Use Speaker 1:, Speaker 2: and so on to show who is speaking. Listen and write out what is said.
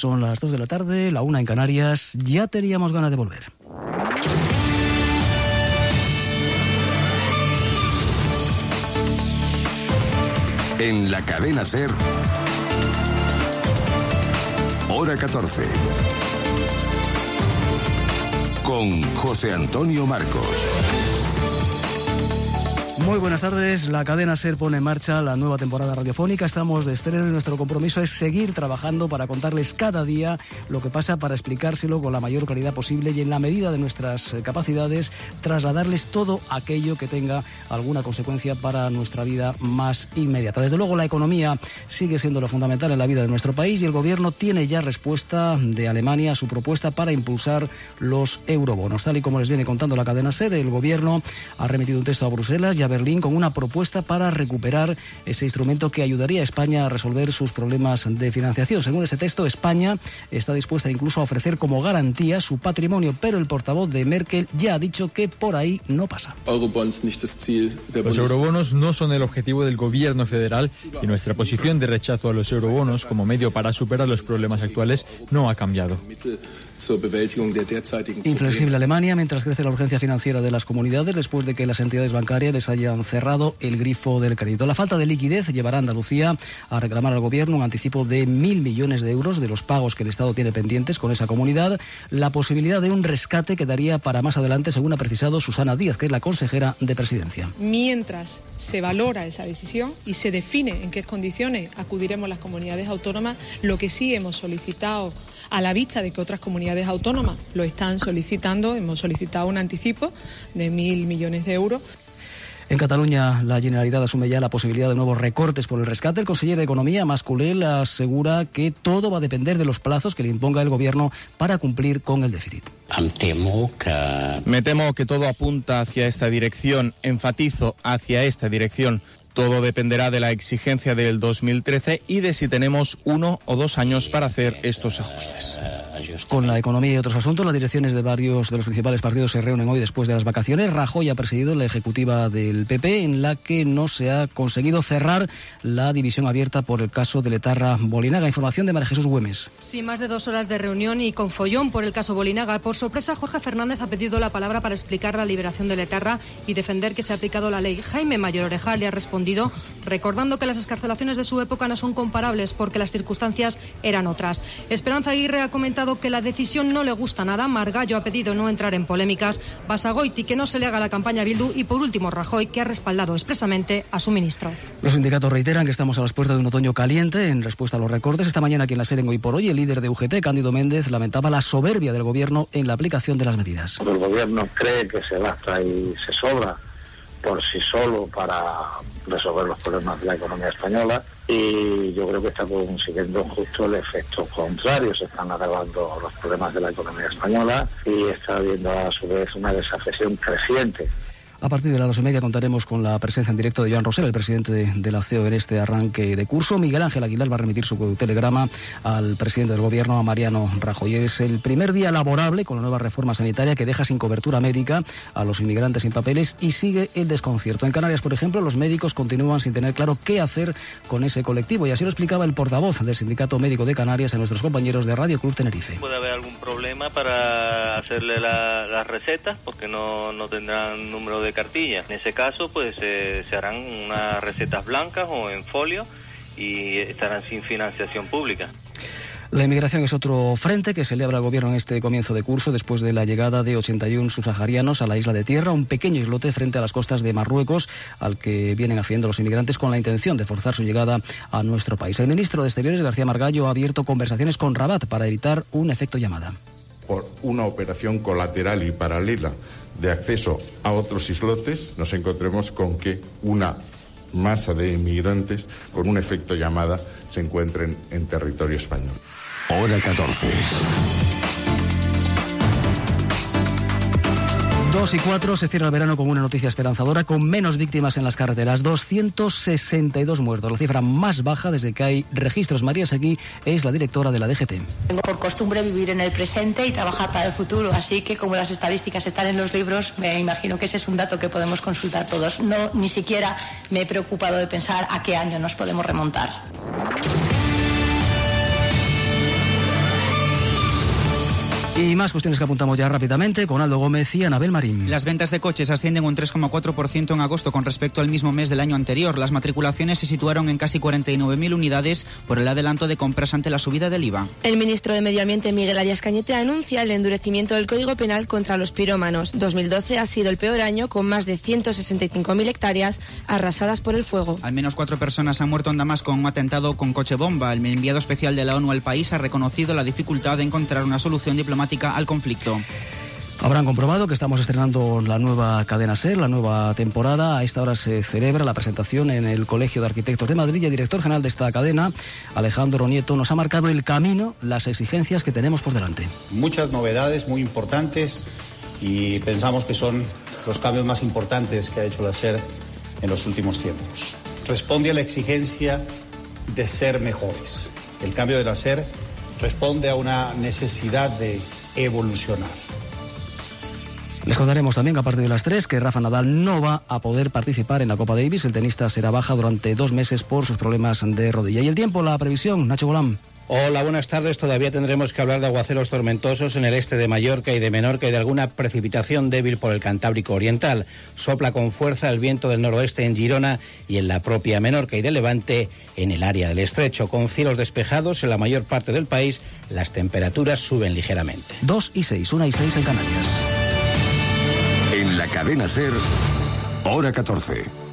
Speaker 1: Son las 2 de la tarde, la 1 en Canarias. Ya teníamos ganas de volver.
Speaker 2: En la cadena SER, hora 14. Con José Antonio Marcos.
Speaker 1: Muy buenas tardes, la cadena SER pone en marcha la nueva temporada radiofónica. Estamos de estreno y nuestro compromiso es seguir trabajando para contarles cada día lo que pasa, para explicárselo con la mayor claridad posible y en la medida de nuestras capacidades trasladarles todo aquello que tenga alguna consecuencia para nuestra vida más inmediata. Desde luego la economía sigue siendo lo fundamental en la vida de nuestro país y el gobierno tiene ya respuesta de Alemania a su propuesta para impulsar los eurobonos. Tal y como les viene contando la cadena SER, el gobierno ha remitido un texto a Bruselas y a Berlín con una propuesta para recuperar ese instrumento que ayudaría a España a resolver sus problemas de financiación. Según ese texto, España está dispuesta incluso a ofrecer como garantía su patrimonio, pero el portavoz de Merkel ya ha dicho que por ahí no pasa.
Speaker 3: Los eurobonos no son el objetivo del gobierno federal y nuestra posición de rechazo a los eurobonos como medio para superar los problemas actuales no ha cambiado.
Speaker 1: Inflexible Alemania mientras crece la urgencia financiera de las comunidades después de que las entidades bancarias les hayan cerrado el grifo del crédito. La falta de liquidez llevará a Andalucía a reclamar al gobierno un anticipo de 1.000 millones de euros de los pagos que el Estado tiene pendientes con esa comunidad. La posibilidad de un rescate quedaría para más adelante, según ha precisado Susana Díaz, que es la consejera de Presidencia.
Speaker 4: Mientras se valora esa decisión y se define en qué condiciones acudiremos las comunidades autónomas, lo que sí hemos solicitado, a la vista de que otras comunidades autónomas lo están solicitando, hemos solicitado un anticipo de 1.000 millones de euros.
Speaker 1: En Cataluña, la Generalitat asume ya la posibilidad de nuevos recortes por el rescate. El conseller de Economía, Mas Colell, asegura que todo va a depender de los plazos que le imponga el gobierno para cumplir con el déficit.
Speaker 5: Me temo que todo apunta hacia esta dirección, enfatizo hacia esta dirección. Todo dependerá de la exigencia del 2013 y de si tenemos 1 o 2 años para hacer estos ajustes.
Speaker 1: Con la economía y otros asuntos, las direcciones de varios de los principales partidos se reúnen hoy después de las vacaciones. Rajoy ha presidido la ejecutiva del PP, en la que no se ha conseguido cerrar la división abierta por el caso de Letarra Bolinaga. Información de María Jesús Güemes.
Speaker 6: Sí, más de 2 horas de reunión y con follón por el caso Bolinaga. Por sorpresa, Jorge Fernández ha pedido la palabra para explicar la liberación de Letarra y defender que se ha aplicado la ley. Jaime Mayor Oreja le ha respondido recordando que las excarcelaciones de su época no son comparables porque las circunstancias eran otras. Esperanza Aguirre ha comentado que la decisión no le gusta nada. Margallo ha pedido no entrar en polémicas. Basagoiti que no se le haga la campaña a Bildu y por último Rajoy, que ha respaldado expresamente a su ministro.
Speaker 1: Los sindicatos reiteran que estamos a las puertas de un otoño caliente en respuesta a los recortes. Esta mañana aquí en la SER en Hoy por Hoy, el líder de UGT, Cándido Méndez, lamentaba la soberbia del gobierno en la aplicación de las medidas.
Speaker 7: El gobierno cree que se gasta y se sobra por sí solo para resolver los problemas de la economía española y yo creo que está consiguiendo justo el efecto contrario. Se están agravando los problemas de la economía española y está habiendo a su vez una desafección creciente.
Speaker 1: A partir de las 2:30 contaremos con la presencia en directo de Joan Rosell, el presidente de la CEO en este arranque de curso. Miguel Ángel Aguilar va a remitir su telegrama al presidente del gobierno, a Mariano Rajoy. Es el primer día laborable con la nueva reforma sanitaria que deja sin cobertura médica a los inmigrantes sin papeles y sigue el desconcierto. En Canarias, por ejemplo, los médicos continúan sin tener claro qué hacer con ese colectivo y así lo explicaba el portavoz del Sindicato Médico de Canarias a nuestros compañeros de Radio Club Tenerife.
Speaker 8: Puede haber algún problema para hacerle las recetas porque no tendrán número de cartilla. En ese caso, pues se harán unas recetas blancas o en folio y estarán sin financiación pública.
Speaker 1: La inmigración es otro frente que celebra el gobierno en este comienzo de curso después de la llegada de 81 subsaharianos a la isla de Tierra, un pequeño islote frente a las costas de Marruecos al que vienen accediendo los inmigrantes con la intención de forzar su llegada a nuestro país. El ministro de Exteriores, García Margallo, ha abierto conversaciones con Rabat para evitar un efecto llamada.
Speaker 9: Por una operación colateral y paralela de acceso a otros islotes, nos encontremos con que una masa de inmigrantes con un efecto llamada se encuentren en territorio español.
Speaker 2: Hora 14.
Speaker 1: 2:04, se cierra el verano con una noticia esperanzadora, con menos víctimas en las carreteras, 262 muertos, la cifra más baja desde que hay registros. María Seguí es la directora de la DGT.
Speaker 10: Tengo por costumbre vivir en el presente y trabajar para el futuro, así que como las estadísticas están en los libros, me imagino que ese es un dato que podemos consultar todos. No, ni siquiera me he preocupado de pensar a qué año nos podemos remontar.
Speaker 1: Y más cuestiones que apuntamos ya rápidamente con Aldo Gómez y Anabel Marín.
Speaker 11: Las ventas de coches ascienden un 3,4% en agosto con respecto al mismo mes del año anterior. Las matriculaciones se situaron en casi 49.000 unidades por el adelanto de compras ante la subida del IVA.
Speaker 12: El ministro de Medio Ambiente, Miguel Arias Cañete, anuncia el endurecimiento del Código Penal contra los pirómanos. 2012 ha sido el peor año, con más de 165.000 hectáreas arrasadas por el fuego.
Speaker 11: Al menos 4 personas han muerto en Damasco en un atentado con coche bomba. El enviado especial de la ONU al país ha reconocido la dificultad de encontrar una solución diplomática al conflicto.
Speaker 1: Habrán comprobado que estamos estrenando la nueva cadena SER, la nueva temporada. A esta hora se celebra la presentación en el Colegio de Arquitectos de Madrid y el director general de esta cadena, Alejandro Nieto, nos ha marcado el camino, las exigencias que tenemos por delante.
Speaker 13: Muchas novedades muy importantes y pensamos que son los cambios más importantes que ha hecho la SER en los últimos tiempos. Responde a la exigencia de ser mejores. El cambio de la SER responde a una necesidad de evolucionar.
Speaker 1: Les contaremos también que a partir de las 3 que Rafa Nadal no va a poder participar en la Copa Davis. El tenista será baja durante 2 meses por sus problemas de rodilla. Y el tiempo, la previsión, Nacho Golán.
Speaker 14: Hola, buenas tardes. Todavía tendremos que hablar de aguaceros tormentosos en el este de Mallorca y de Menorca y de alguna precipitación débil por el Cantábrico Oriental. Sopla con fuerza el viento del noroeste en Girona y en la propia Menorca y de Levante en el área del Estrecho. Con cielos despejados en la mayor parte del país, las temperaturas suben ligeramente.
Speaker 1: 2 y 6, 1 y 6 en Canarias.
Speaker 2: En la cadena SER, hora 14.